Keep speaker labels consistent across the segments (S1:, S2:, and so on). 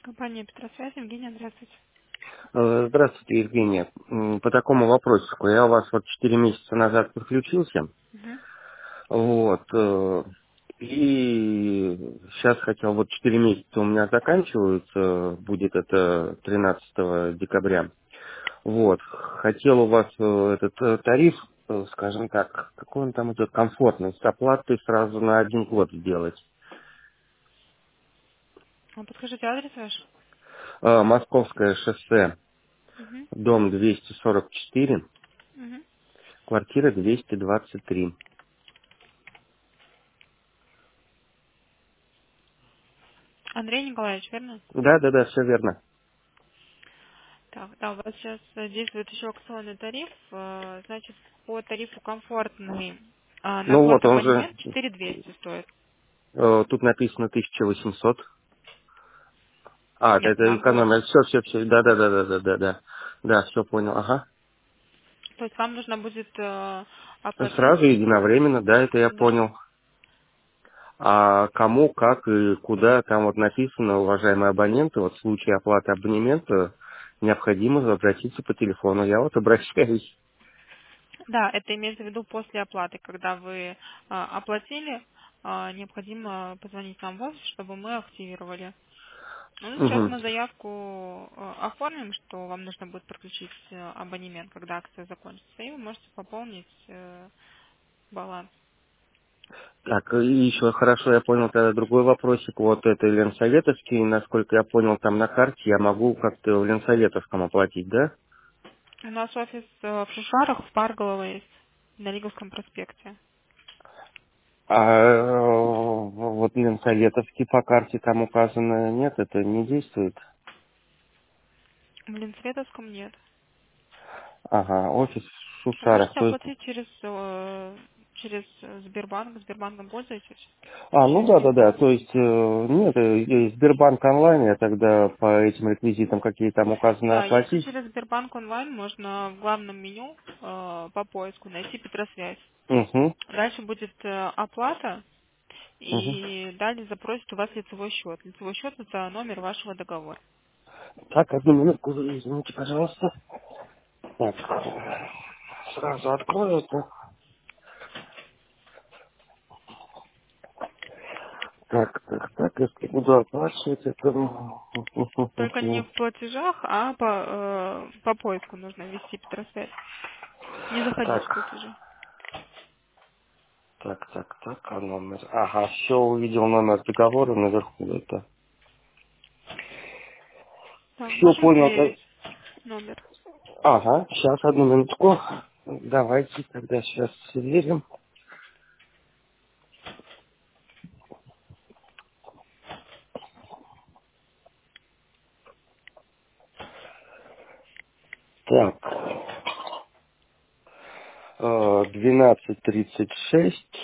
S1: Компания Петросвязь, Евгения, здравствуйте.
S2: Здравствуйте, Евгения. По такому вопросику. Я у вас вот 4 месяца назад подключился.
S1: Мгм.
S2: Вот. И сейчас хотел, вот 4 месяца у меня заканчиваются, будет это 13 декабря. Вот. Хотел у вас этот тариф, скажем так, какой он там идет, комфортный, с оплатой сразу на 1 год сделать.
S1: А подскажите адрес ваш?
S2: Московское шоссе,
S1: Мгм.
S2: дом 244,
S1: Мгм.
S2: квартира 223.
S1: Андрей Николаевич, верно?
S2: Да, все верно.
S1: Так, да, у вас сейчас действует еще акционный тариф. Значит, по тарифу комфортный на
S2: Ну
S1: год
S2: вот, он же,
S1: абонемент 4200 стоит.
S2: тут написано 1800. А,
S1: Нет,
S2: это
S1: на год.
S2: экономия. Все. Да. Да, все понял. Ага.
S1: То есть вам нужно будет оплатить,
S2: Сразу единовременно, да, это я
S1: да.
S2: понял. А кому, как и куда, там вот написано, уважаемые абоненты, вот в случае оплаты абонемента необходимо обратиться по телефону. Я вот обращаюсь.
S1: Да, это имеется в виду после оплаты, когда вы оплатили, необходимо позвонить нам в офис, чтобы мы активировали. Ну, сейчас
S2: Мгм.
S1: мы заявку оформим, что вам нужно будет подключить абонемент, когда акция закончится, и вы можете пополнить баланс.
S2: Так, и еще хорошо, я понял тогда другой вопросик. Вот это Ленсоветовский, насколько я понял, там на карте я могу как-то в Ленсоветовском оплатить, да?
S1: У нас офис в Шушарах, в Парголово есть, на Лиговском проспекте.
S2: Вот Ленсоветовский по карте там указано нет, это не действует.
S1: В Ленсветовском нет.
S2: Ага, офис в
S1: Вы
S2: Шушарах,
S1: можете
S2: то есть...
S1: оплатить через Сбербанк. Сбербанком пользуетесь?
S2: Ну
S1: Через
S2: да,
S1: Тинькофф.
S2: то есть, нет, Сбербанк онлайн, я тогда по этим реквизитам, какие там указаны,
S1: Да, если
S2: оплатить.
S1: через Сбербанк онлайн, можно в главном меню по поиску найти Петросвязь.
S2: Угу,
S1: Дальше будет оплата,
S2: угу.
S1: и далее запросит у вас лицевой счет. Лицевой счет — это номер вашего договора.
S2: Так, одну минутку, извините, пожалуйста. Так, сразу открою это. Так, если буду оплачивать это...
S1: Только не в платежах, а по поиску нужно ввести Петросвязь. Не заходить в
S2: Так,
S1: платежи.
S2: а номер. Ага, все, увидел номер договора наверху это.
S1: Так,
S2: Все
S1: можем
S2: понял.
S1: сверить номер.
S2: Ага, сейчас, одну минутку. Давайте тогда сейчас сверим. Так, 1236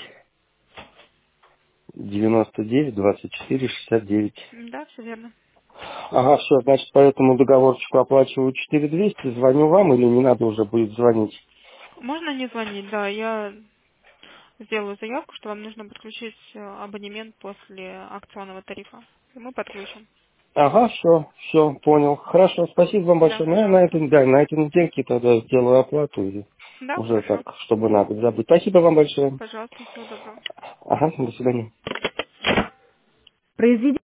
S2: 99 24 69.
S1: Да, все верно.
S2: Ага, все, значит, по этому договорчику оплачиваю 4200, звоню вам или не надо уже будет звонить?
S1: Можно не звонить, да, я сделаю заявку, что вам нужно подключить абонемент после акционного тарифа. И мы подключим.
S2: Ага, все, понял. Хорошо, спасибо вам
S1: Да,
S2: большое. Ну, я на
S1: пожалуйста.
S2: этой, да, на этой недельке тогда сделаю оплату и
S1: Да,
S2: уже так,
S1: хорошо.
S2: чтобы надо забыть. Спасибо вам большое.
S1: Пожалуйста, всего доброго.
S2: Ага, до свидания.
S1: Произведение